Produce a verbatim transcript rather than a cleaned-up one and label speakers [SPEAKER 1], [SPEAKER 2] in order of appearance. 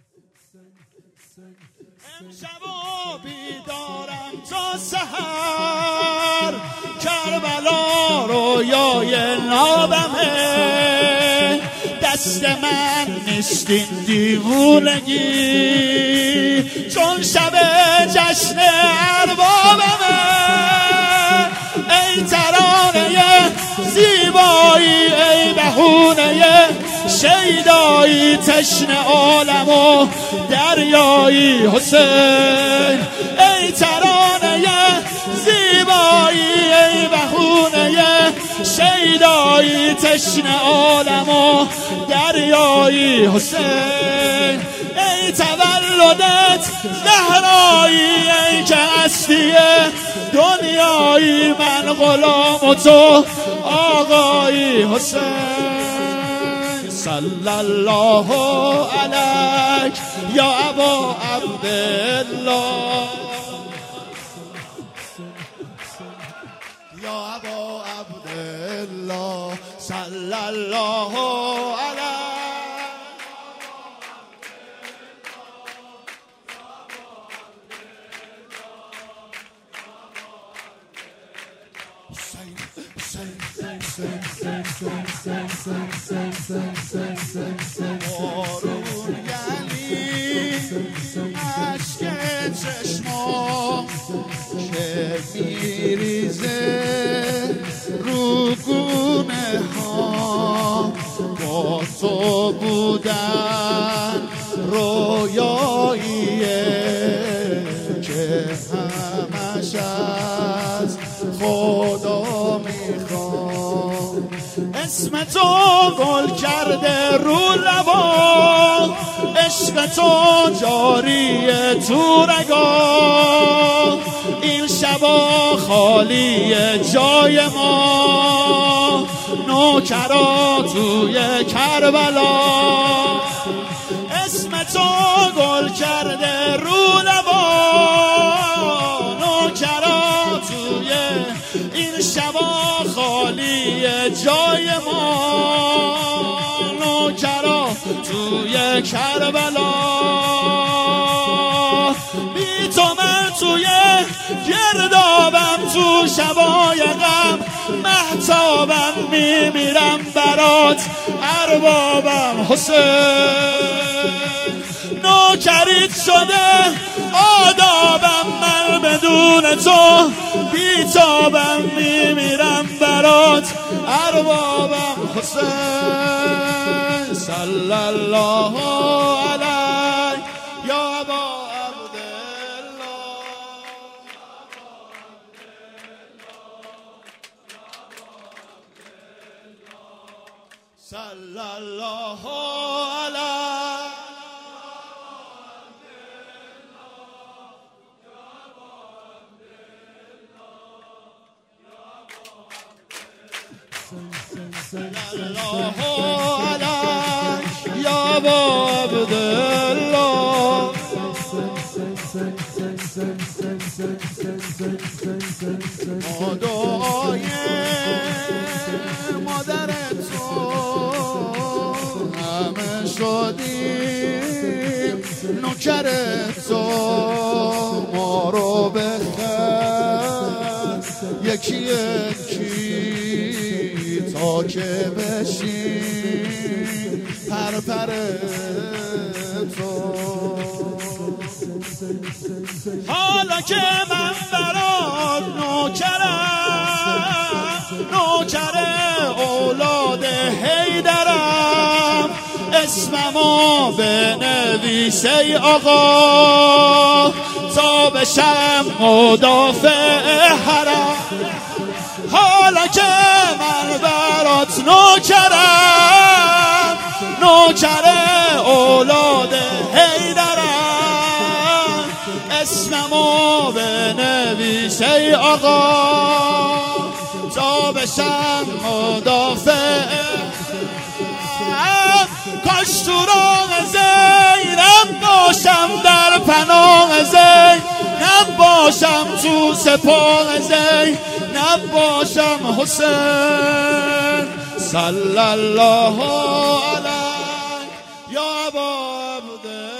[SPEAKER 1] امشب و بیدارم تا سحر، کربلا رویای نابمه. دست من نیست این دیوونگی، چون شب جشن اربابمه. ای ترانه زیبایی، ای بهونه شیدایی، تشنه عالم و دریایی حسین. ای ترانه زیبایی، ای بهونه شیدایی، تشنه عالم و دریایی حسین. ای تولدت زهرایی، ای که هستی دنیایی، من غلام و تو آقایی حسین. صلی الله علیک یا ابا عبدالله، یا ابا عبدالله، صلی الله علیک. بارون یعنی عشق چشمام که میریزه رو گونه ها. با تو بودن رویاییه که همش از خدا میخوام. اسم تو گل کرده رو لبا، عشق تو جاریه تو رگا. این شبا خالی جای ما، نوکرا توی کربلا. اسم تو گل کرده رو لبا، نوکرا توی این شبا خالی جای ما، نوکرا توی کربلا. بی تو من توی گردابم، تو شبای غم مهتابم، میمیرم برات اربابم حسین. نوکریت شده آدابم، من بدون تو بیتابم، میمیرم برات اربابم حسین. صلی الله علیک یا ابا عبدالله، صلی الله علیک. صلی الله علیک یا ابا عبدالله. ما دعای مادر تو همه شدیم، نوکر تو ما رو بخیر یکی یکی تا که بشیم پر پر تو. حالا که من برات نوکرم، نوکر اولاد حیدرم، اسممو بنویس ای آقا تا بشم مدافع حرم. حالا که من برات نوکرم، نوکر اولاد حیدرم، اسممو بنویس ای آقا تا بشم مدافع. کاش تو راه زینب باشم، در پناه زین نباشم، تو سپاه زین نباشم حسین. صلی الله علیک یا ابا عبدالله.